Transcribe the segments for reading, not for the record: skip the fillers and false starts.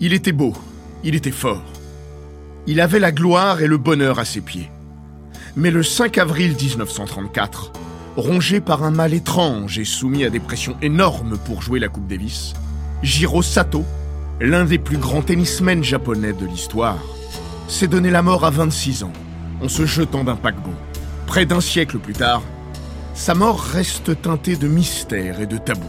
Il était beau, il était fort. Il avait la gloire et le bonheur à ses pieds. Mais le 5 avril 1934, rongé par un mal étrange et soumis à des pressions énormes pour jouer la Coupe Davis, Jiro Sato, l'un des plus grands tennismen japonais de l'histoire, s'est donné la mort à 26 ans en se jetant d'un paquebot. Près d'un siècle plus tard, sa mort reste teintée de mystère et de tabou.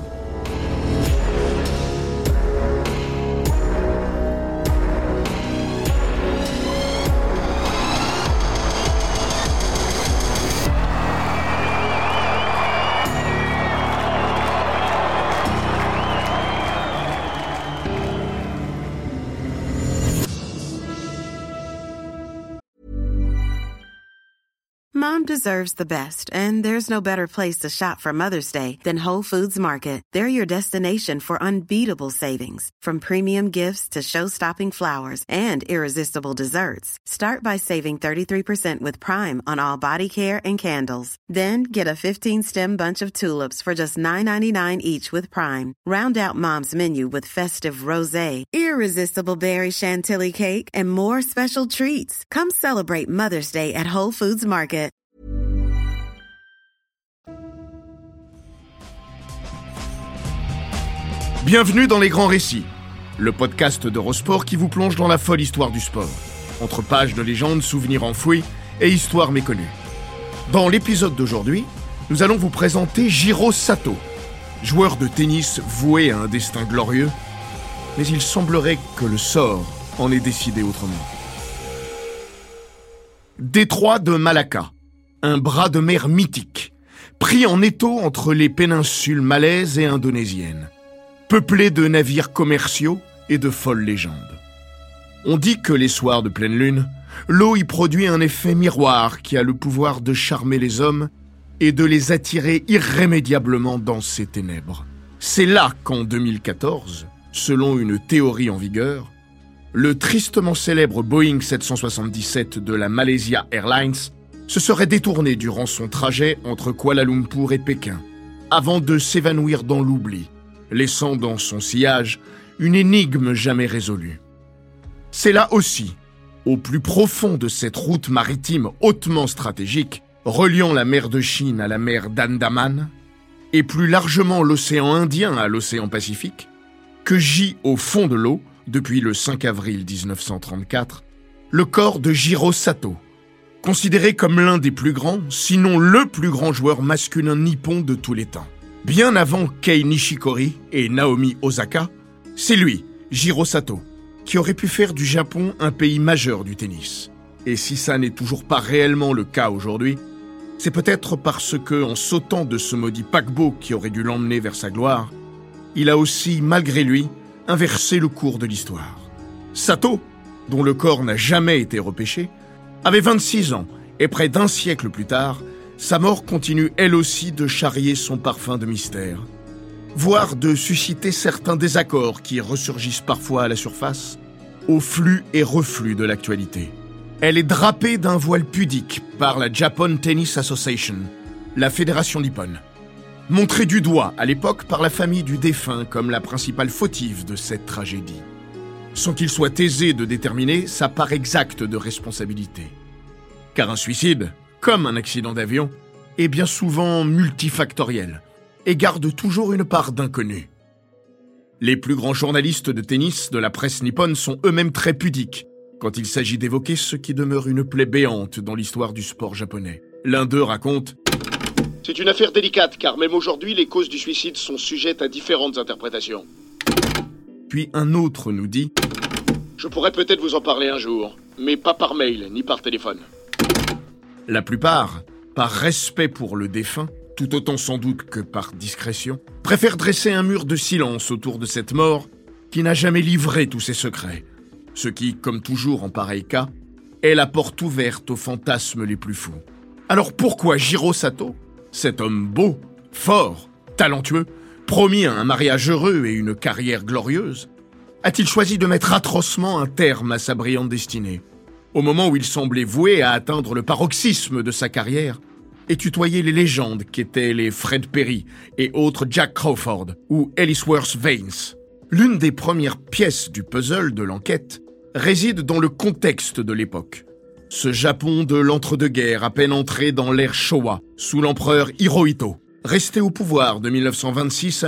Mom deserves the best, and there's no better place to shop for Mother's Day than Whole Foods Market. They're your destination for unbeatable savings, from premium gifts to show-stopping flowers and irresistible desserts. Start by saving 33% with Prime on all body care and candles. Then get a 15-stem bunch of tulips for just $9.99 each with Prime. Round out Mom's menu with festive rosé, irresistible berry chantilly cake, and more special treats. Come celebrate Mother's Day at Whole Foods Market. Bienvenue dans Les Grands Récits, le podcast d'Eurosport qui vous plonge dans la folle histoire du sport, entre pages de légendes, souvenirs enfouis et histoires méconnues. Dans l'épisode d'aujourd'hui, nous allons vous présenter Jiro Sato, joueur de tennis voué à un destin glorieux, mais il semblerait que le sort en ait décidé autrement. Détroit de Malacca, un bras de mer mythique, pris en étau entre les péninsules malaises et indonésiennes, peuplé de navires commerciaux et de folles légendes. On dit que les soirs de pleine lune, l'eau y produit un effet miroir qui a le pouvoir de charmer les hommes et de les attirer irrémédiablement dans ses ténèbres. C'est là qu'en 2014, selon une théorie en vigueur, le tristement célèbre Boeing 777 de la Malaysia Airlines se serait détourné durant son trajet entre Kuala Lumpur et Pékin, avant de s'évanouir dans l'oubli, laissant dans son sillage une énigme jamais résolue. C'est là aussi, au plus profond de cette route maritime hautement stratégique, reliant la mer de Chine à la mer d'Andaman, et plus largement l'océan Indien à l'océan Pacifique, que gît au fond de l'eau, depuis le 5 avril 1934, le corps de Jiro Sato, considéré comme l'un des plus grands, sinon le plus grand joueur masculin nippon de tous les temps. Bien avant Kei Nishikori et Naomi Osaka, c'est lui, Jiro Sato, qui aurait pu faire du Japon un pays majeur du tennis. Et si ça n'est toujours pas réellement le cas aujourd'hui, c'est peut-être parce que, en sautant de ce maudit paquebot qui aurait dû l'emmener vers sa gloire, il a aussi, malgré lui, inversé le cours de l'histoire. Sato, dont le corps n'a jamais été repêché, avait 26 ans et près d'un siècle plus tard, sa mort continue elle aussi de charrier son parfum de mystère, voire de susciter certains désaccords qui ressurgissent parfois à la surface, au flux et reflux de l'actualité. Elle est drapée d'un voile pudique par la Japan Tennis Association, la fédération nippone, montrée du doigt à l'époque par la famille du défunt comme la principale fautive de cette tragédie, sans qu'il soit aisé de déterminer sa part exacte de responsabilité. Car un suicide, comme un accident d'avion, est bien souvent multifactoriel et garde toujours une part d'inconnu. Les plus grands journalistes de tennis de la presse nippone sont eux-mêmes très pudiques quand il s'agit d'évoquer ce qui demeure une plaie béante dans l'histoire du sport japonais. L'un d'eux raconte « C'est une affaire délicate car même aujourd'hui les causes du suicide sont sujettes à différentes interprétations. » Puis un autre nous dit « Je pourrais peut-être vous en parler un jour, mais pas par mail ni par téléphone. » La plupart, par respect pour le défunt, tout autant sans doute que par discrétion, préfèrent dresser un mur de silence autour de cette mort qui n'a jamais livré tous ses secrets, ce qui, comme toujours en pareil cas, est la porte ouverte aux fantasmes les plus fous. Alors pourquoi Jiro Sato, cet homme beau, fort, talentueux, promis à un mariage heureux et une carrière glorieuse, a-t-il choisi de mettre atrocement un terme à sa brillante destinée, au moment où il semblait voué à atteindre le paroxysme de sa carrière et tutoyer les légendes qu'étaient les Fred Perry et autres Jack Crawford ou Ellsworth Vance, L'une des premières pièces du puzzle de l'enquête réside dans le contexte de l'époque. Ce Japon de l'entre-deux-guerres, à peine entré dans l'ère Showa, sous l'empereur Hirohito, resté au pouvoir de 1926 à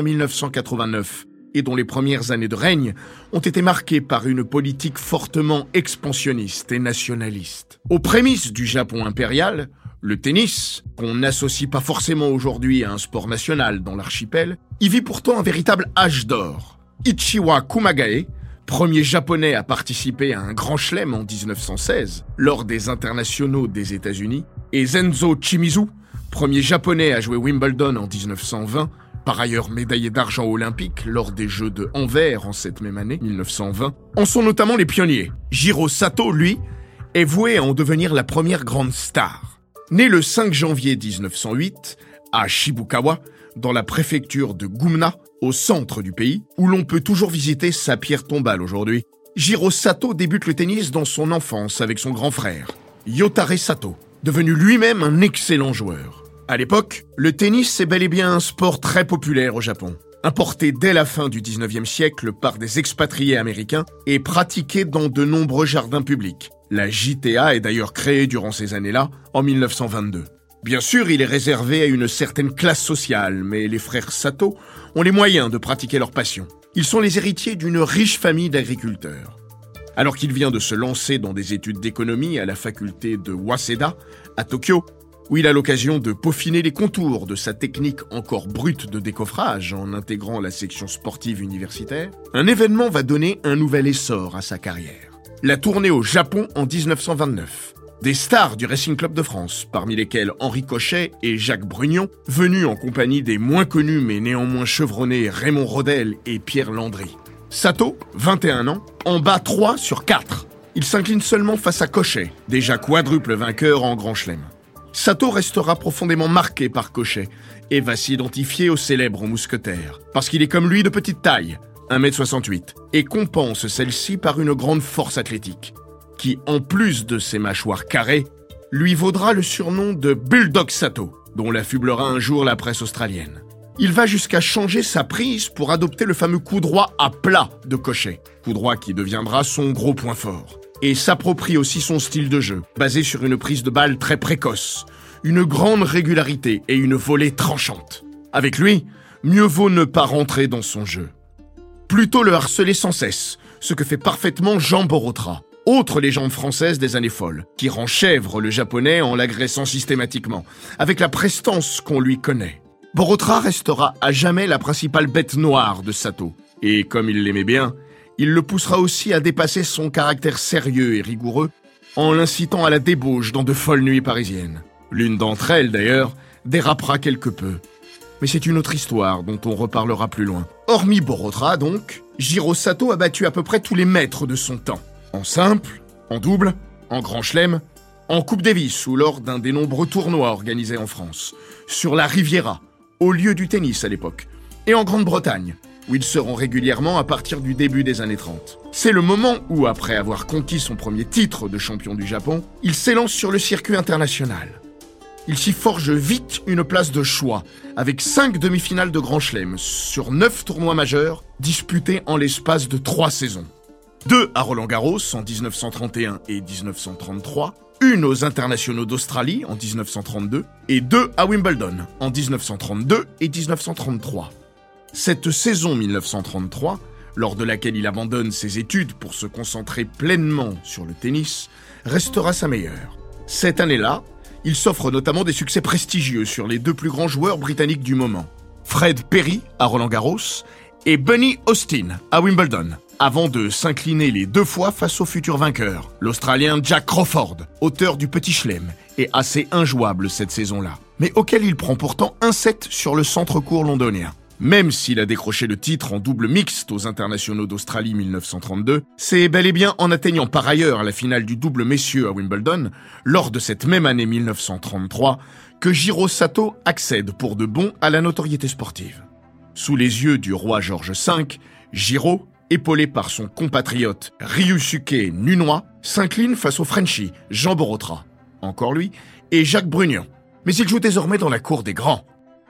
1989, et dont les premières années de règne ont été marquées par une politique fortement expansionniste et nationaliste. Aux prémices du Japon impérial, le tennis, qu'on n'associe pas forcément aujourd'hui à un sport national dans l'archipel, y vit pourtant un véritable âge d'or. Ichiwa Kumagae, premier japonais à participer à un grand chelem en 1916, lors des internationaux des États-Unis, et Zenzo Chimizu, premier japonais à jouer Wimbledon en 1920, par ailleurs médaillé d'argent olympique lors des Jeux de Anvers en cette même année, 1920, en sont notamment les pionniers. Jiro Sato, lui, est voué à en devenir la première grande star. Né le 5 janvier 1908, à Shibukawa, dans la préfecture de Gumna, au centre du pays, où l'on peut toujours visiter sa pierre tombale aujourd'hui, Jiro Sato débute le tennis dans son enfance avec son grand frère, Yotare Sato, devenu lui-même un excellent joueur. À l'époque, le tennis est bel et bien un sport très populaire au Japon, importé dès la fin du 19e siècle par des expatriés américains et pratiqué dans de nombreux jardins publics. La JTA est d'ailleurs créée durant ces années-là, en 1922. Bien sûr, il est réservé à une certaine classe sociale, mais les frères Sato ont les moyens de pratiquer leur passion. Ils sont les héritiers d'une riche famille d'agriculteurs. Alors qu'il vient de se lancer dans des études d'économie à la faculté de Waseda, à Tokyo, où il a l'occasion de peaufiner les contours de sa technique encore brute de décoffrage en intégrant la section sportive universitaire, un événement va donner un nouvel essor à sa carrière. La tournée au Japon en 1929. Des stars du Racing Club de France, parmi lesquels Henri Cochet et Jacques Brugnon, venus en compagnie des moins connus mais néanmoins chevronnés Raymond Rodel et Pierre Landry. Sato, 21 ans, en bat 3 sur 4. Il s'incline seulement face à Cochet, déjà quadruple vainqueur en Grand Chelem. Sato restera profondément marqué par Cochet et va s'identifier au célèbre mousquetaire, parce qu'il est comme lui de petite taille, 1m68, et compense celle-ci par une grande force athlétique, qui, en plus de ses mâchoires carrées, lui vaudra le surnom de Bulldog Sato, dont l'affublera un jour la presse australienne. Il va jusqu'à changer sa prise pour adopter le fameux coup droit à plat de Cochet, coup droit qui deviendra son gros point fort, et s'approprie aussi son style de jeu, basé sur une prise de balle très précoce, une grande régularité et une volée tranchante. Avec lui, mieux vaut ne pas rentrer dans son jeu. Plutôt le harceler sans cesse, ce que fait parfaitement Jean Borotra, autre légende française des années folles, qui rend chèvre le japonais en l'agressant systématiquement, avec la prestance qu'on lui connaît. Borotra restera à jamais la principale bête noire de Sato, et comme il l'aimait bien, il le poussera aussi à dépasser son caractère sérieux et rigoureux en l'incitant à la débauche dans de folles nuits parisiennes. L'une d'entre elles, d'ailleurs, dérapera quelque peu. Mais c'est une autre histoire dont on reparlera plus loin. Hormis Borotra, donc, Jiro Sato a battu à peu près tous les maîtres de son temps. En simple, en double, en grand chelem, en Coupe Davis ou lors d'un des nombreux tournois organisés en France, sur la Riviera, au lieu du tennis à l'époque, et en Grande-Bretagne, où ils seront régulièrement à partir du début des années 30. C'est le moment où, après avoir conquis son premier titre de champion du Japon, il s'élance sur le circuit international. Il s'y forge vite une place de choix, avec 5 demi-finales de Grand Chelem sur 9 tournois majeurs disputés en l'espace de 3 saisons. 2 à Roland-Garros en 1931 et 1933, une aux internationaux d'Australie en 1932 et 2 à Wimbledon en 1932 et 1933. Cette saison 1933, lors de laquelle il abandonne ses études pour se concentrer pleinement sur le tennis, restera sa meilleure. Cette année-là, il s'offre notamment des succès prestigieux sur les 2 plus grands joueurs britanniques du moment, Fred Perry à Roland-Garros et Bunny Austin à Wimbledon, avant de s'incliner les 2 fois face au futur vainqueur, l'Australien Jack Crawford, auteur du Petit Chelem, et assez injouable cette saison-là, mais auquel il prend pourtant 1-7 sur le centre-court londonien. Même s'il a décroché le titre en double mixte aux internationaux d'Australie 1932, c'est bel et bien en atteignant par ailleurs la finale du double messieurs à Wimbledon, lors de cette même année 1933, que Jiro Sato accède pour de bon à la notoriété sportive. Sous les yeux du roi George V, Jiro, épaulé par son compatriote Ryusuke Nunois, s'incline face au Frenchie Jean Borotra, encore lui, et Jacques Brugnon. Mais il joue désormais dans la cour des grands.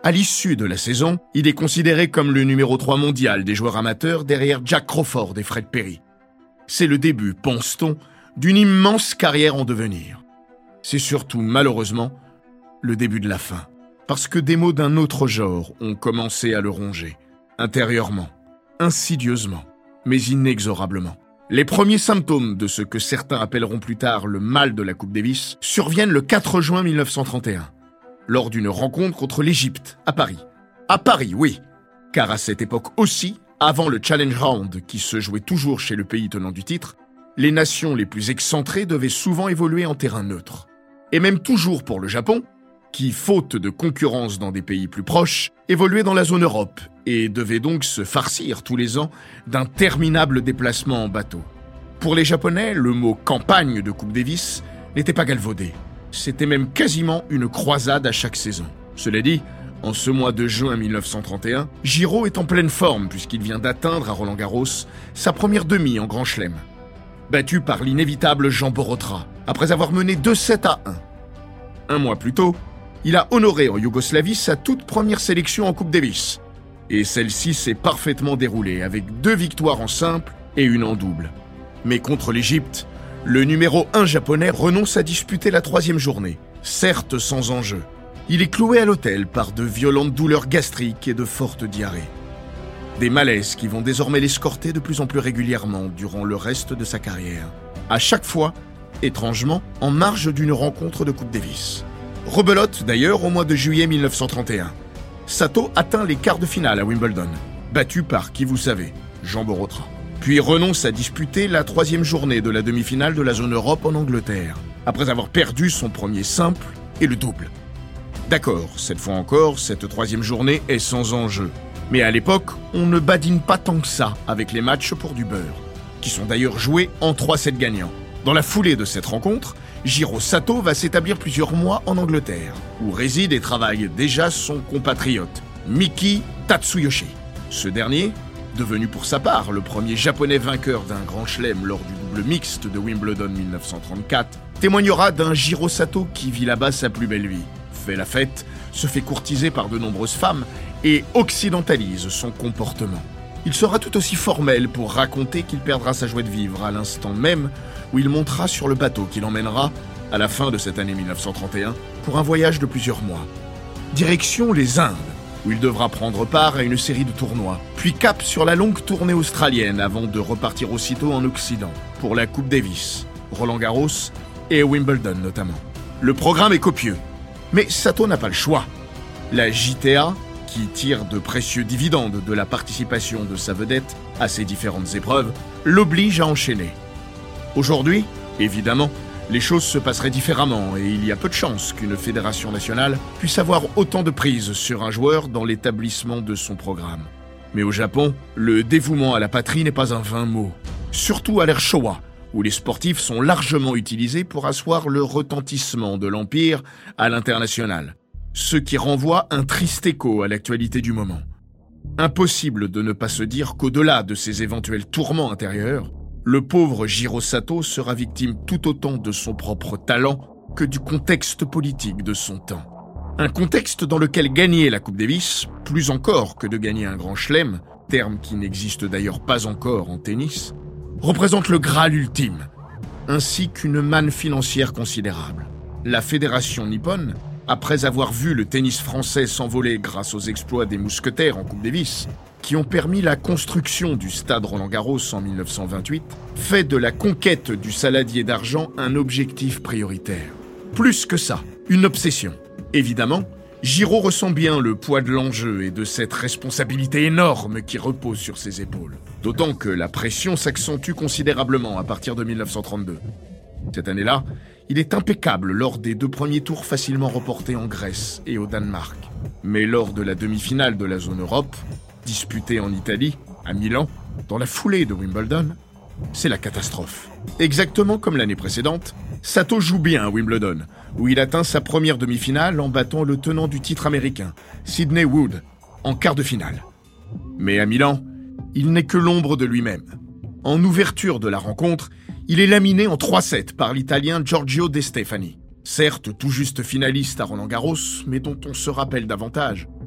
À l'issue de la saison, il est considéré comme le numéro 3 mondial des joueurs amateurs derrière Jack Crawford et Fred Perry. C'est le début, pense-t-on, d'une immense carrière en devenir. C'est surtout, malheureusement, le début de la fin. Parce que des maux d'un autre genre ont commencé à le ronger. Intérieurement, insidieusement, mais inexorablement. Les premiers symptômes de ce que certains appelleront plus tard le mal de la Coupe Davis surviennent le 4 juin 1931, lors d'une rencontre contre l'Égypte, à Paris. À Paris, oui, car à cette époque aussi, avant le Challenge Round qui se jouait toujours chez le pays tenant du titre, les nations les plus excentrées devaient souvent évoluer en terrain neutre. Et même toujours pour le Japon, qui, faute de concurrence dans des pays plus proches, évoluait dans la zone Europe et devait donc se farcir tous les ans d'interminables déplacements en bateau. Pour les Japonais, le mot « campagne » de Coupe Davis n'était pas galvaudé. C'était même quasiment une croisade à chaque saison. Cela dit, en ce mois de juin 1931, Giro est en pleine forme puisqu'il vient d'atteindre à Roland-Garros sa première demi en Grand Chelem. Battu par l'inévitable Jean Borotra, après avoir mené 2-7 à 1. Un mois plus tôt, il a honoré en Yougoslavie sa toute première sélection en Coupe Davis. Et celle-ci s'est parfaitement déroulée avec 2 victoires en simple et une en double. Mais contre l'Égypte, le numéro 1 japonais renonce à disputer la 3e journée, certes sans enjeu. Il est cloué à l'hôtel par de violentes douleurs gastriques et de fortes diarrhées. Des malaises qui vont désormais l'escorter de plus en plus régulièrement durant le reste de sa carrière. À chaque fois, étrangement, en marge d'une rencontre de Coupe Davis. Rebelote d'ailleurs au mois de juillet 1931. Sato atteint les quarts de finale à Wimbledon, battu par, qui vous savez, Jean Borotra. Puis renonce à disputer la 3e journée de la demi-finale de la zone Europe en Angleterre, après avoir perdu son premier simple et le double. D'accord, cette fois encore, cette 3e journée est sans enjeu. Mais à l'époque, on ne badine pas tant que ça avec les matchs pour du beurre, qui sont d'ailleurs joués en 3 sets gagnants. Dans la foulée de cette rencontre, Jiro Sato va s'établir plusieurs mois en Angleterre, où réside et travaille déjà son compatriote, Miki Tatsuyoshi. Ce dernier, devenu pour sa part le premier japonais vainqueur d'un grand chelem lors du double mixte de Wimbledon 1934, témoignera d'un Jiro Sato qui vit là-bas sa plus belle vie, fait la fête, se fait courtiser par de nombreuses femmes et occidentalise son comportement. Il sera tout aussi formel pour raconter qu'il perdra sa joie de vivre à l'instant même où il montera sur le bateau qui l'emmènera, à la fin de cette année 1931, pour un voyage de plusieurs mois. Direction les Indes, où il devra prendre part à une série de tournois, puis cap sur la longue tournée australienne avant de repartir aussitôt en Occident, pour la Coupe Davis, Roland-Garros et Wimbledon notamment. Le programme est copieux, mais Sato n'a pas le choix. La JTA, qui tire de précieux dividendes de la participation de sa vedette à ces différentes épreuves, l'oblige à enchaîner. Aujourd'hui, évidemment, les choses se passeraient différemment et il y a peu de chances qu'une fédération nationale puisse avoir autant de prise sur un joueur dans l'établissement de son programme. Mais au Japon, le dévouement à la patrie n'est pas un vain mot. Surtout à l'ère Showa, où les sportifs sont largement utilisés pour asseoir le retentissement de l'Empire à l'international. Ce qui renvoie un triste écho à l'actualité du moment. Impossible de ne pas se dire qu'au-delà de ces éventuels tourments intérieurs, le pauvre Jiro Sato sera victime tout autant de son propre talent que du contexte politique de son temps. Un contexte dans lequel gagner la Coupe Davis, plus encore que de gagner un grand chelem, terme qui n'existe d'ailleurs pas encore en tennis, représente le Graal ultime, ainsi qu'une manne financière considérable. La fédération nippone, après avoir vu le tennis français s'envoler grâce aux exploits des mousquetaires en Coupe Davis, qui ont permis la construction du stade Roland-Garros en 1928, fait de la conquête du saladier d'argent un objectif prioritaire. Plus que ça, une obsession. Évidemment, Jiro ressent bien le poids de l'enjeu et de cette responsabilité énorme qui repose sur ses épaules. D'autant que la pression s'accentue considérablement à partir de 1932. Cette année-là, il est impeccable lors des 2 premiers tours facilement reportés en Grèce et au Danemark. Mais lors de la demi-finale de la zone Europe, disputée en Italie, à Milan, dans la foulée de Wimbledon, c'est la catastrophe. Exactement comme l'année précédente, Sato joue bien à Wimbledon, où il atteint sa première demi-finale en battant le tenant du titre américain, Sidney Wood, en quart de finale. Mais à Milan, il n'est que l'ombre de lui-même. En ouverture de la rencontre, il est laminé en 3-7 par l'Italien Giorgio De Stefani. Certes tout juste finaliste à Roland-Garros, mais dont on se rappelle davantage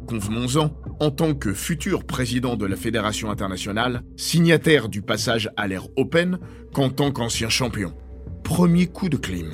convenons-en, en tant que futur président de la Fédération internationale, signataire du passage à l'ère Open qu'en tant qu'ancien champion. Premier coup de clim.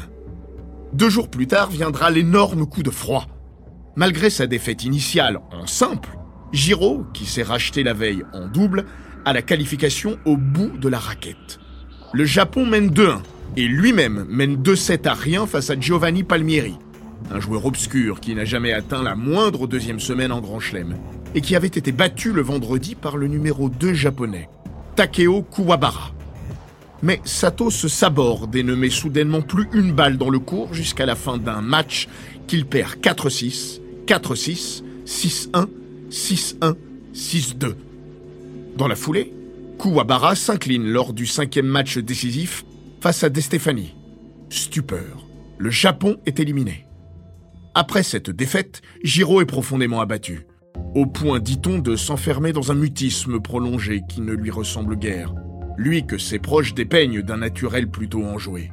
2 jours plus tard viendra l'énorme coup de froid. Malgré sa défaite initiale en simple, Jiro, qui s'est racheté la veille en double, a la qualification au bout de la raquette. Le Japon mène 2-1 et lui-même mène 2-7 à rien face à Giovanni Palmieri, un joueur obscur qui n'a jamais atteint la moindre deuxième semaine en Grand Chelem et qui avait été battu le vendredi par le numéro 2 japonais, Takeo Kuwabara. Mais Sato se saborde et ne met soudainement plus une balle dans le court jusqu'à la fin d'un match qu'il perd 4-6, 4-6, 6-1, 6-1, 6-2. Dans la foulée, Kuwabara s'incline lors du 5e match décisif face à De Stefani. Stupeur. Le Japon est éliminé. Après cette défaite, Jiro est profondément abattu. Au point, dit-on, de s'enfermer dans un mutisme prolongé qui ne lui ressemble guère. Lui que ses proches dépeignent d'un naturel plutôt enjoué.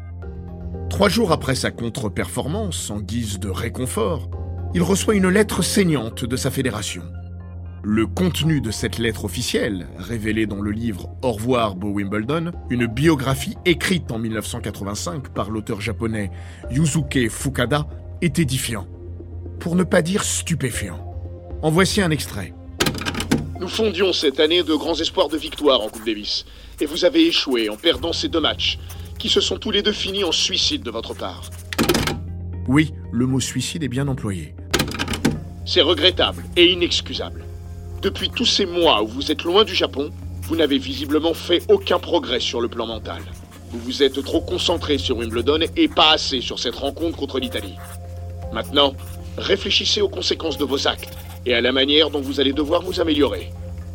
3 jours après sa contre-performance, en guise de réconfort, il reçoit une lettre saignante de sa fédération. Le contenu de cette lettre officielle, révélée dans le livre « Au revoir, beau Wimbledon », une biographie écrite en 1985 par l'auteur japonais Yusuke Fukada, est édifiant, pour ne pas dire stupéfiant. En voici un extrait. Nous fondions cette année de grands espoirs de victoire en Coupe Davis, et vous avez échoué en perdant ces 2 matchs, qui se sont tous les 2 finis en suicide de votre part. Oui, le mot suicide est bien employé. C'est regrettable et inexcusable. Depuis tous ces mois où vous êtes loin du Japon, vous n'avez visiblement fait aucun progrès sur le plan mental. Vous vous êtes trop concentré sur Wimbledon et pas assez sur cette rencontre contre l'Italie. Maintenant, réfléchissez aux conséquences de vos actes et à la manière dont vous allez devoir vous améliorer.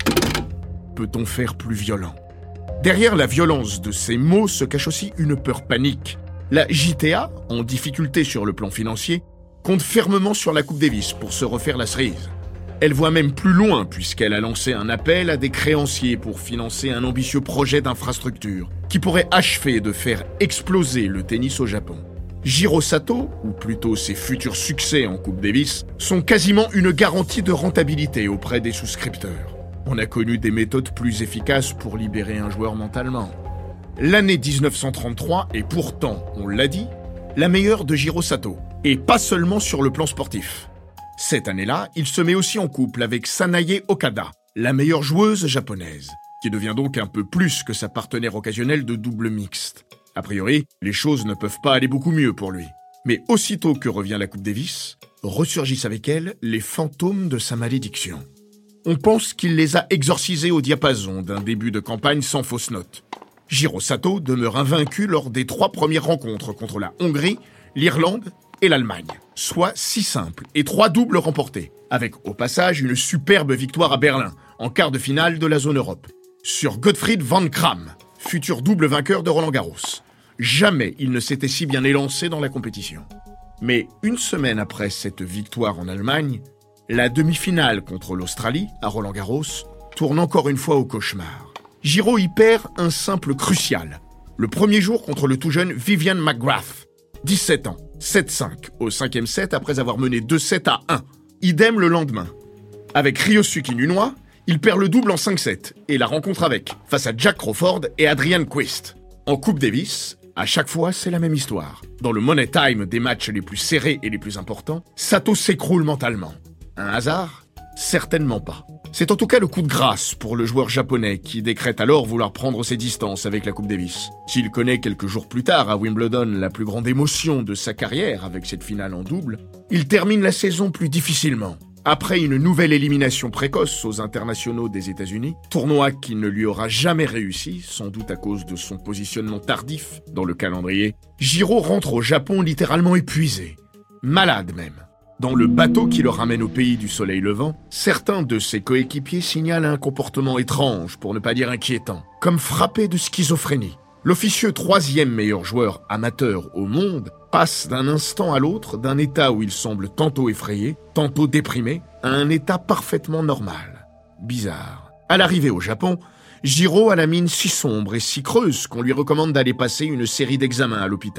Peut-on faire plus violent ? Derrière la violence de ces mots se cache aussi une peur panique. La JTA, en difficulté sur le plan financier, compte fermement sur la Coupe Davis pour se refaire la cerise. Elle voit même plus loin puisqu'elle a lancé un appel à des créanciers pour financer un ambitieux projet d'infrastructure qui pourrait achever de faire exploser le tennis au Japon. Jiro Sato, ou plutôt ses futurs succès en Coupe Davis, sont quasiment une garantie de rentabilité auprès des souscripteurs. On a connu des méthodes plus efficaces pour libérer un joueur mentalement. L'année 1933 est pourtant, on l'a dit, la meilleure de Jiro Sato, et pas seulement sur le plan sportif. Cette année-là, il se met aussi en couple avec Sanae Okada, la meilleure joueuse japonaise, qui devient donc un peu plus que sa partenaire occasionnelle de double mixte. A priori, les choses ne peuvent pas aller beaucoup mieux pour lui. Mais aussitôt que revient la Coupe Davis, ressurgissent avec elle les fantômes de sa malédiction. On pense qu'il les a exorcisés au diapason d'un début de campagne sans fausse note. Jiro Sato demeure invaincu lors des 3 premières rencontres contre la Hongrie, l'Irlande et l'Allemagne, soit 6 simples et 3 doubles remportés, avec au passage une superbe victoire à Berlin, en quart de finale de la zone Europe, sur Gottfried van Kram, futur double vainqueur de Roland-Garros. Jamais il ne s'était si bien élancé dans la compétition. Mais une semaine après cette victoire en Allemagne, la demi-finale contre l'Australie, à Roland-Garros, tourne encore une fois au cauchemar. Jiro y perd un simple crucial. Le premier jour contre le tout jeune Vivian McGrath, 17 ans, 7-5, au 5e set après avoir mené 2-7 à 1. Idem le lendemain. Avec Ryosuke Nunoa, il perd le double en 5-7 et la rencontre avec, face à Jack Crawford et Adrian Quist. En Coupe Davis, à chaque fois, c'est la même histoire. Dans le money time des matchs les plus serrés et les plus importants, Sato s'écroule mentalement. Un hasard ? Certainement pas. C'est en tout cas le coup de grâce pour le joueur japonais qui décrète alors vouloir prendre ses distances avec la Coupe Davis. S'il connaît quelques jours plus tard à Wimbledon la plus grande émotion de sa carrière avec cette finale en double, il termine la saison plus difficilement. Après une nouvelle élimination précoce aux internationaux des États-Unis, tournoi qui ne lui aura jamais réussi, sans doute à cause de son positionnement tardif dans le calendrier, Jiro rentre au Japon littéralement épuisé, malade même. Dans le bateau qui le ramène au pays du soleil levant, certains de ses coéquipiers signalent un comportement étrange, pour ne pas dire inquiétant, comme frappé de schizophrénie. L'officieux 3e meilleur joueur amateur au monde passe d'un instant à l'autre d'un état où il semble tantôt effrayé, tantôt déprimé, à un état parfaitement normal. Bizarre. À l'arrivée au Japon, Jiro a la mine si sombre et si creuse qu'on lui recommande d'aller passer une série d'examens à l'hôpital.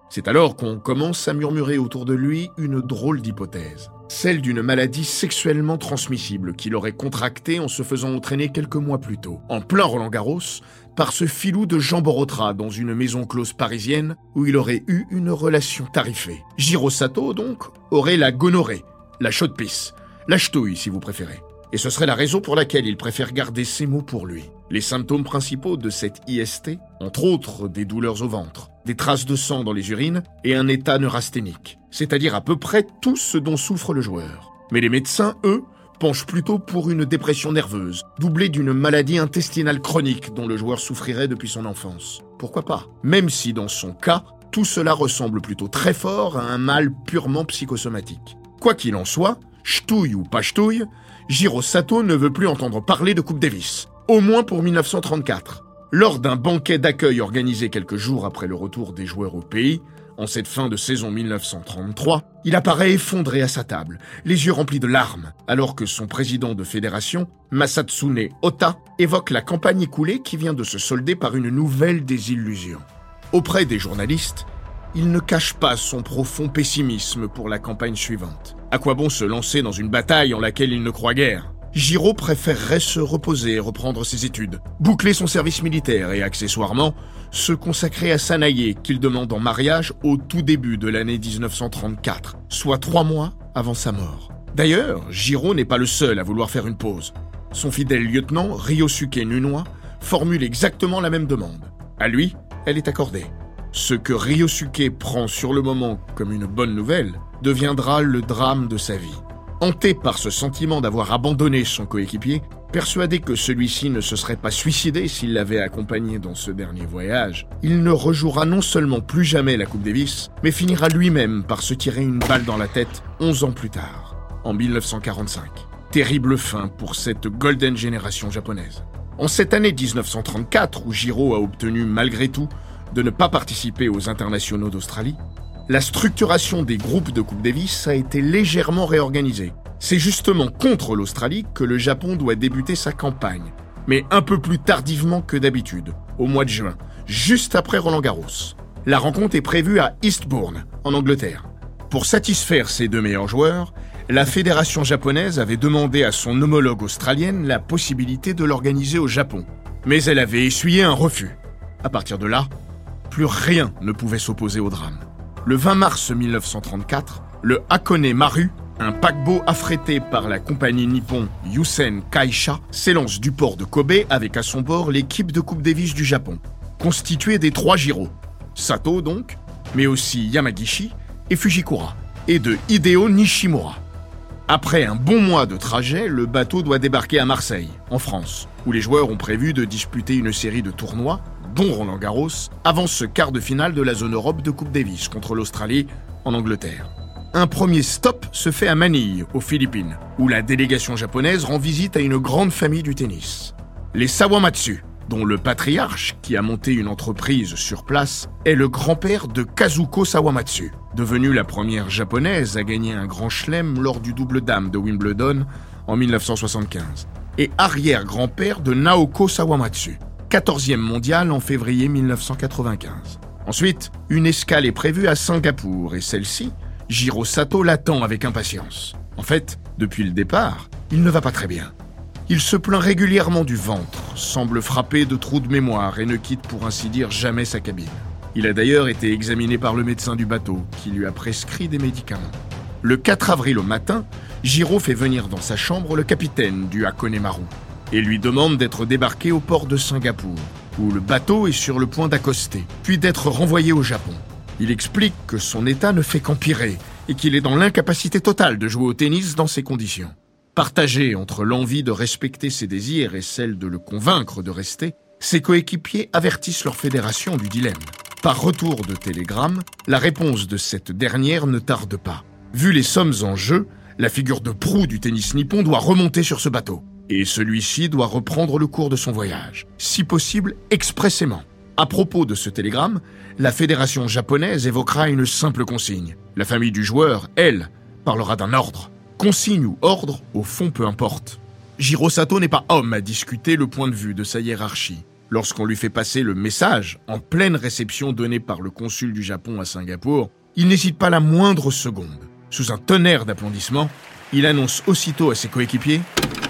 C'est alors qu'on commence à murmurer autour de lui une drôle d'hypothèse. Celle d'une maladie sexuellement transmissible qu'il aurait contractée en se faisant entraîner quelques mois plus tôt, en plein Roland-Garros, par ce filou de Jean Borotra dans une maison close parisienne où il aurait eu une relation tarifée. Jiro Sato, donc, aurait la gonorrhée, la chaude-pisse, la ch'touille si vous préférez. Et ce serait la raison pour laquelle il préfère garder ces mots pour lui. Les symptômes principaux de cette IST, entre autres des douleurs au ventre, des traces de sang dans les urines et un état neurasthénique, c'est-à-dire à peu près tout ce dont souffre le joueur. Mais les médecins, eux, penchent plutôt pour une dépression nerveuse, doublée d'une maladie intestinale chronique dont le joueur souffrirait depuis son enfance. Pourquoi pas? Même si dans son cas, tout cela ressemble plutôt très fort à un mal purement psychosomatique. Quoi qu'il en soit, ch'touille ou pas ch'touille, Jiro Sato ne veut plus entendre parler de Coupe Davis, au moins pour 1934. Lors d'un banquet d'accueil organisé quelques jours après le retour des joueurs au pays, en cette fin de saison 1933, il apparaît effondré à sa table, les yeux remplis de larmes, alors que son président de fédération, Masatsune Ota, évoque la campagne écoulée qui vient de se solder par une nouvelle désillusion. Auprès des journalistes, il ne cache pas son profond pessimisme pour la campagne suivante. À quoi bon se lancer dans une bataille en laquelle il ne croit guère ? Jiro préférerait se reposer et reprendre ses études, boucler son service militaire et, accessoirement, se consacrer à Sanae qu'il demande en mariage au tout début de l'année 1934, soit 3 mois avant sa mort. D'ailleurs, Jiro n'est pas le seul à vouloir faire une pause. Son fidèle lieutenant, Ryosuke Nunoi, formule exactement la même demande. À lui, elle est accordée. Ce que Ryosuke prend sur le moment comme une bonne nouvelle deviendra le drame de sa vie. Hanté par ce sentiment d'avoir abandonné son coéquipier, persuadé que celui-ci ne se serait pas suicidé s'il l'avait accompagné dans ce dernier voyage, il ne rejouera non seulement plus jamais la Coupe Davis, mais finira lui-même par se tirer une balle dans la tête 11 ans plus tard, en 1945. Terrible fin pour cette golden génération japonaise. En cette année 1934, où Jiro a obtenu malgré tout de ne pas participer aux internationaux d'Australie, la structuration des groupes de Coupe Davis a été légèrement réorganisée. C'est justement contre l'Australie que le Japon doit débuter sa campagne, mais un peu plus tardivement que d'habitude, au mois de juin, juste après Roland-Garros. La rencontre est prévue à Eastbourne, en Angleterre. Pour satisfaire ses 2 meilleurs joueurs, la fédération japonaise avait demandé à son homologue australienne la possibilité de l'organiser au Japon. Mais elle avait essuyé un refus. À partir de là, plus rien ne pouvait s'opposer au drame. Le 20 mars 1934, le Hakone Maru, un paquebot affrété par la compagnie nippon Yusen Kaisha, s'élance du port de Kobe avec à son bord l'équipe de Coupe Davis du Japon, constituée des 3 Jiro, Sato donc, mais aussi Yamagishi et Fujikura, et de Hideo Nishimura. Après un bon mois de trajet, le bateau doit débarquer à Marseille, en France, où les joueurs ont prévu de disputer une série de tournois, dont Roland-Garros, avant ce quart de finale de la zone Europe de Coupe Davis contre l'Australie en Angleterre. Un premier stop se fait à Manille, aux Philippines, où la délégation japonaise rend visite à une grande famille du tennis. Les Sawamatsu, dont le patriarche, qui a monté une entreprise sur place, est le grand-père de Kazuko Sawamatsu, devenue la première japonaise à gagner un grand chelem lors du double dame de Wimbledon en 1975, et arrière-grand-père de Naoko Sawamatsu, 14e mondial en février 1995. Ensuite, une escale est prévue à Singapour et celle-ci, Jiro Sato l'attend avec impatience. En fait, depuis le départ, il ne va pas très bien. Il se plaint régulièrement du ventre, semble frappé de trous de mémoire et ne quitte pour ainsi dire jamais sa cabine. Il a d'ailleurs été examiné par le médecin du bateau, qui lui a prescrit des médicaments. Le 4 avril au matin, Jiro fait venir dans sa chambre le capitaine du Hakone Maru et lui demande d'être débarqué au port de Singapour, où le bateau est sur le point d'accoster, puis d'être renvoyé au Japon. Il explique que son état ne fait qu'empirer et qu'il est dans l'incapacité totale de jouer au tennis dans ces conditions. Partagé entre l'envie de respecter ses désirs et celle de le convaincre de rester, ses coéquipiers avertissent leur fédération du dilemme. Par retour de télégramme, la réponse de cette dernière ne tarde pas. Vu les sommes en jeu, la figure de proue du tennis nippon doit remonter sur ce bateau. Et celui-ci doit reprendre le cours de son voyage, si possible expressément. À propos de ce télégramme, la fédération japonaise évoquera une simple consigne. La famille du joueur, elle, parlera d'un ordre. Consigne ou ordre, au fond peu importe. Jiro Sato n'est pas homme à discuter le point de vue de sa hiérarchie. Lorsqu'on lui fait passer le message, en pleine réception donnée par le consul du Japon à Singapour, il n'hésite pas la moindre seconde. Sous un tonnerre d'applaudissements, il annonce aussitôt à ses coéquipiers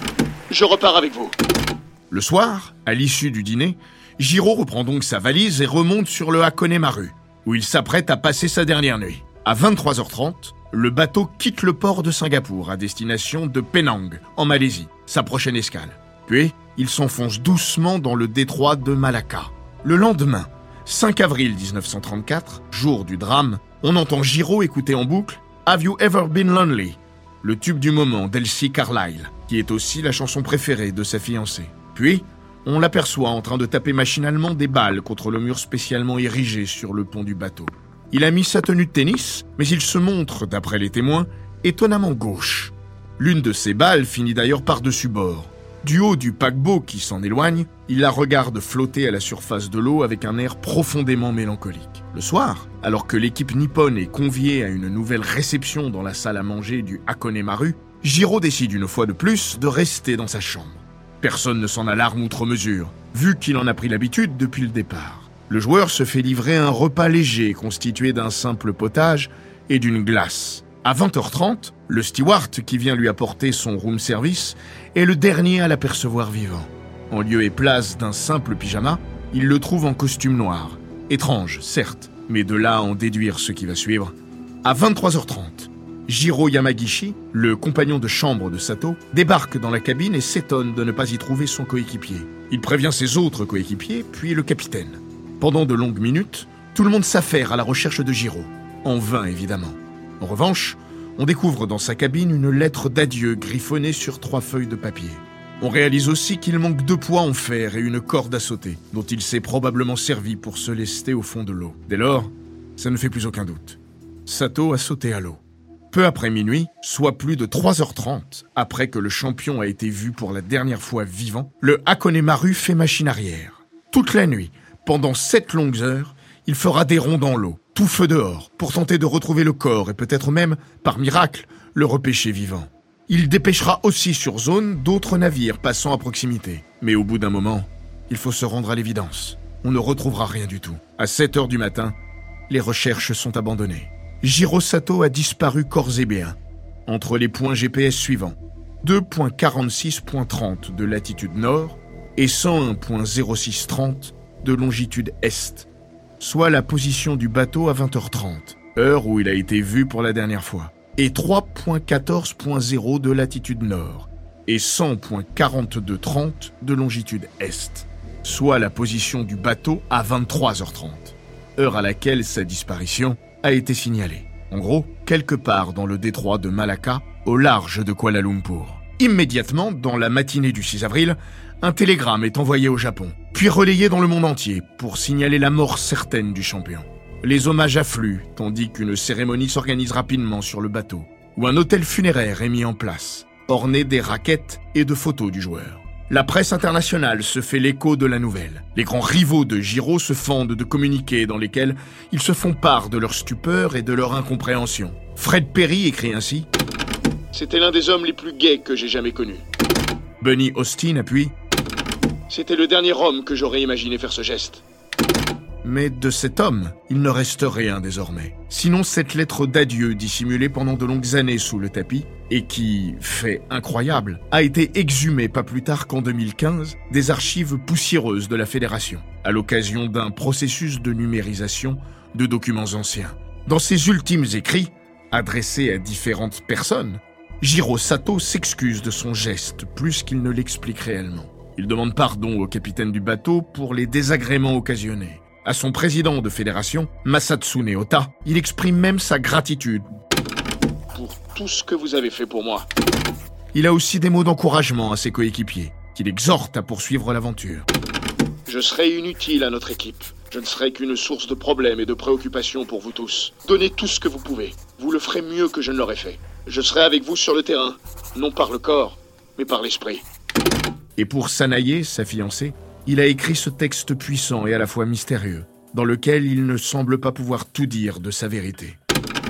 « Je repars avec vous ». Le soir, à l'issue du dîner, Jiro reprend donc sa valise et remonte sur le Hakone Maru, où il s'apprête à passer sa dernière nuit. À 23h30, le bateau quitte le port de Singapour à destination de Penang, en Malaisie, sa prochaine escale. Puis, il s'enfonce doucement dans le détroit de Malacca. Le lendemain, 5 avril 1934, jour du drame, on entend Jiro écouter en boucle « Have You Ever Been Lonely ?», le tube du moment d'Elsie Carlyle, qui est aussi la chanson préférée de sa fiancée. Puis, on l'aperçoit en train de taper machinalement des balles contre le mur spécialement érigé sur le pont du bateau. Il a mis sa tenue de tennis, mais il se montre, d'après les témoins, étonnamment gauche. L'une de ces balles finit d'ailleurs par-dessus bord. Du haut du paquebot qui s'en éloigne, il la regarde flotter à la surface de l'eau avec un air profondément mélancolique. Le soir, alors que l'équipe nippone est conviée à une nouvelle réception dans la salle à manger du Hakone Maru, Jiro décide une fois de plus de rester dans sa chambre. Personne ne s'en alarme outre mesure, vu qu'il en a pris l'habitude depuis le départ. Le joueur se fait livrer un repas léger constitué d'un simple potage et d'une glace. À 20h30, le steward qui vient lui apporter son room service est le dernier à l'apercevoir vivant. En lieu et place d'un simple pyjama, il le trouve en costume noir. Étrange, certes, mais de là à en déduire ce qui va suivre. À 23h30, Jiro Yamagishi, le compagnon de chambre de Sato, débarque dans la cabine et s'étonne de ne pas y trouver son coéquipier. Il prévient ses autres coéquipiers, puis le capitaine. Pendant de longues minutes, tout le monde s'affaire à la recherche de Jiro. En vain, évidemment. En revanche, on découvre dans sa cabine une lettre d'adieu griffonnée sur 3 feuilles de papier. On réalise aussi qu'il manque 2 poids en fer et une corde à sauter, dont il s'est probablement servi pour se lester au fond de l'eau. Dès lors, ça ne fait plus aucun doute. Sato a sauté à l'eau. Peu après minuit, soit plus de 3h30, après que le champion a été vu pour la dernière fois vivant, le Hakone Maru fait machine arrière. Toute la nuit, pendant 7 longues heures, il fera des ronds dans l'eau, tout feu dehors, pour tenter de retrouver le corps et peut-être même, par miracle, le repêcher vivant. Il dépêchera aussi sur zone d'autres navires passant à proximité. Mais au bout d'un moment, il faut se rendre à l'évidence. On ne retrouvera rien du tout. À 7h du matin, les recherches sont abandonnées. Jiro Sato a disparu corps et biens, entre les points GPS suivants, 2.46.30 de latitude nord et 101.0630 de longitude est, soit la position du bateau à 20h30, heure où il a été vu pour la dernière fois, et 3.14.0 de latitude nord et 100.4230 de longitude est, soit la position du bateau à 23h30, heure à laquelle sa disparition a été signalée. En gros, quelque part dans le détroit de Malacca, au large de Kuala Lumpur. Immédiatement, dans la matinée du 6 avril, un télégramme est envoyé au Japon, puis relayé dans le monde entier pour signaler la mort certaine du champion. Les hommages affluent, tandis qu'une cérémonie s'organise rapidement sur le bateau, où un hôtel funéraire est mis en place, orné des raquettes et de photos du joueur. La presse internationale se fait l'écho de la nouvelle. Les grands rivaux de Jiro se fendent de communiqués dans lesquels ils se font part de leur stupeur et de leur incompréhension. Fred Perry écrit ainsi « C'était l'un des hommes les plus gais que j'ai jamais connus. » Bunny Austin appuie « C'était le dernier homme que j'aurais imaginé faire ce geste. » Mais de cet homme, il ne reste rien désormais. Sinon cette lettre d'adieu dissimulée pendant de longues années sous le tapis et qui, fait incroyable, a été exhumée pas plus tard qu'en 2015 des archives poussiéreuses de la Fédération, à l'occasion d'un processus de numérisation de documents anciens. Dans ses ultimes écrits, adressés à différentes personnes, Jiro Sato s'excuse de son geste plus qu'il ne l'explique réellement. Il demande pardon au capitaine du bateau pour les désagréments occasionnés. À son président de fédération, Masatsune Ota, il exprime même sa gratitude pour tout ce que vous avez fait pour moi. Il a aussi des mots d'encouragement à ses coéquipiers, qu'il exhorte à poursuivre l'aventure. Je serai inutile à notre équipe. Je ne serai qu'une source de problèmes et de préoccupations pour vous tous. Donnez tout ce que vous pouvez. Vous le ferez mieux que je ne l'aurais fait. Je serai avec vous sur le terrain, non par le corps, mais par l'esprit. Et pour Sanae, sa fiancée, il a écrit ce texte puissant et à la fois mystérieux, dans lequel il ne semble pas pouvoir tout dire de sa vérité.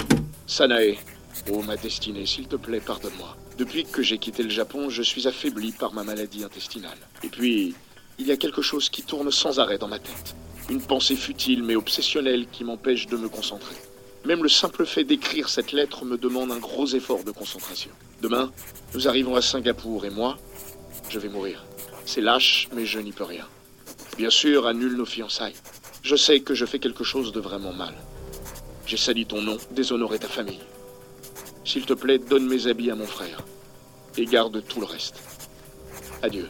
Sanae, oh ma destinée, s'il te plaît, pardonne-moi. Depuis que j'ai quitté le Japon, je suis affaibli par ma maladie intestinale. Et puis, Il y a quelque chose qui tourne sans arrêt dans ma tête. Une pensée futile mais obsessionnelle qui m'empêche de me concentrer. Même le simple fait d'écrire cette lettre me demande un gros effort de concentration. Demain, nous arrivons à Singapour et moi, je vais mourir. C'est lâche, mais je n'y peux rien. Bien sûr, annule nos fiançailles. Je sais que je fais quelque chose de vraiment mal. J'ai sali ton nom, déshonoré ta famille. S'il te plaît, donne mes habits à mon frère. Et garde tout le reste. Adieu.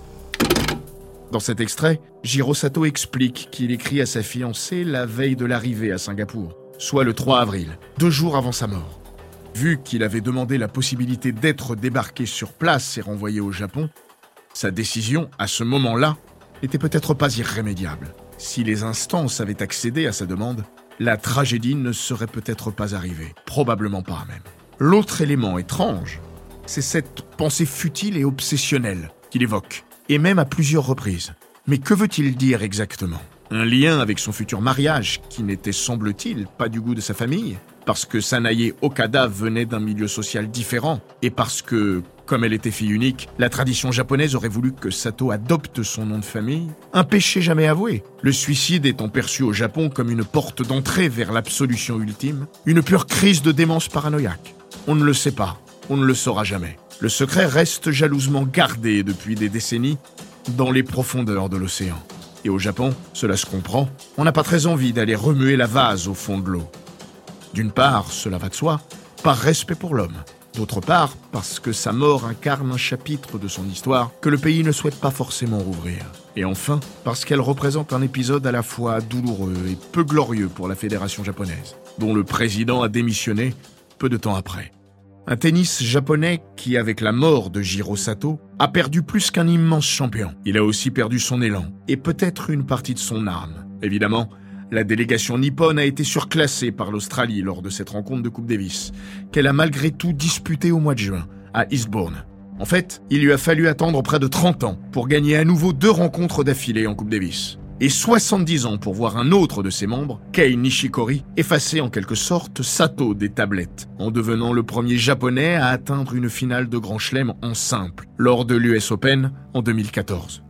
Dans cet extrait, Jiro Sato explique qu'il écrit à sa fiancée la veille de l'arrivée à Singapour, soit le 3 avril, 2 jours avant sa mort. Vu qu'il avait demandé la possibilité d'être débarqué sur place et renvoyé au Japon, sa décision, à ce moment-là, n'était peut-être pas irrémédiable. Si les instances avaient accédé à sa demande, la tragédie ne serait peut-être pas arrivée. Probablement pas même. L'autre élément étrange, c'est cette pensée futile et obsessionnelle qu'il évoque, et même à plusieurs reprises. Mais que veut-il dire exactement ? Un lien avec son futur mariage, qui n'était, semble-t-il, pas du goût de sa famille, parce que Sanae Okada venait d'un milieu social différent, et parce que, comme elle était fille unique, la tradition japonaise aurait voulu que Sato adopte son nom de famille. Un péché jamais avoué, le suicide étant perçu au Japon comme une porte d'entrée vers l'absolution ultime, une pure crise de démence paranoïaque. On ne le sait pas, on ne le saura jamais. Le secret reste jalousement gardé depuis des décennies dans les profondeurs de l'océan. Et au Japon, cela se comprend, on n'a pas très envie d'aller remuer la vase au fond de l'eau. D'une part, cela va de soi, par respect pour l'homme. D'autre part, parce que sa mort incarne un chapitre de son histoire que le pays ne souhaite pas forcément rouvrir. Et enfin, parce qu'elle représente un épisode à la fois douloureux et peu glorieux pour la fédération japonaise, dont le président a démissionné peu de temps après. Un tennis japonais qui, avec la mort de Jiro Sato, a perdu plus qu'un immense champion. Il a aussi perdu son élan, et peut-être une partie de son âme. Évidemment, la délégation nippone a été surclassée par l'Australie lors de cette rencontre de Coupe Davis, qu'elle a malgré tout disputée au mois de juin, à Eastbourne. En fait, il lui a fallu attendre près de 30 ans pour gagner à nouveau 2 rencontres d'affilée en Coupe Davis. Et 70 ans pour voir un autre de ses membres, Kei Nishikori, effacer en quelque sorte Sato des tablettes, en devenant le premier japonais à atteindre une finale de Grand Chelem en simple, lors de l'US Open en 2014.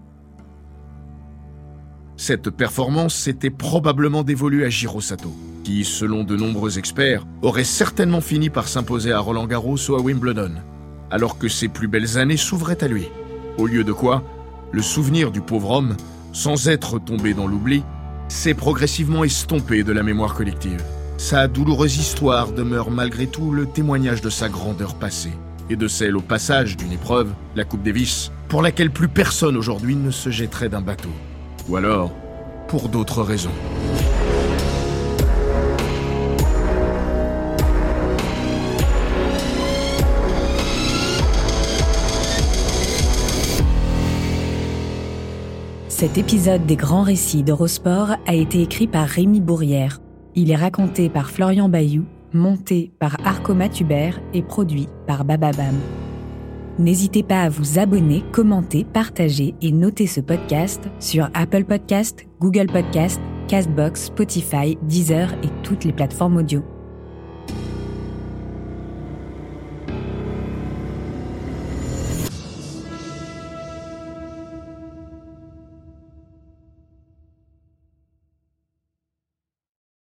Cette performance s'était probablement dévolue à Jiro Sato, qui, selon de nombreux experts, aurait certainement fini par s'imposer à Roland-Garros ou à Wimbledon, alors que ses plus belles années s'ouvraient à lui. Au lieu de quoi, le souvenir du pauvre homme, sans être tombé dans l'oubli, s'est progressivement estompé de la mémoire collective. Sa douloureuse histoire demeure malgré tout le témoignage de sa grandeur passée, et de celle au passage d'une épreuve, la Coupe Davis, pour laquelle plus personne aujourd'hui ne se jetterait d'un bateau. Ou alors, pour d'autres raisons. Cet épisode des Grands Récits d'Eurosport a été écrit par Rémi Bourrière. Il est raconté par Florian Bayou, monté par Arco Matubert et produit par Bababam. N'hésitez pas à vous abonner, commenter, partager et noter ce podcast sur Apple Podcast, Google Podcast, Castbox, Spotify, Deezer et toutes les plateformes audio.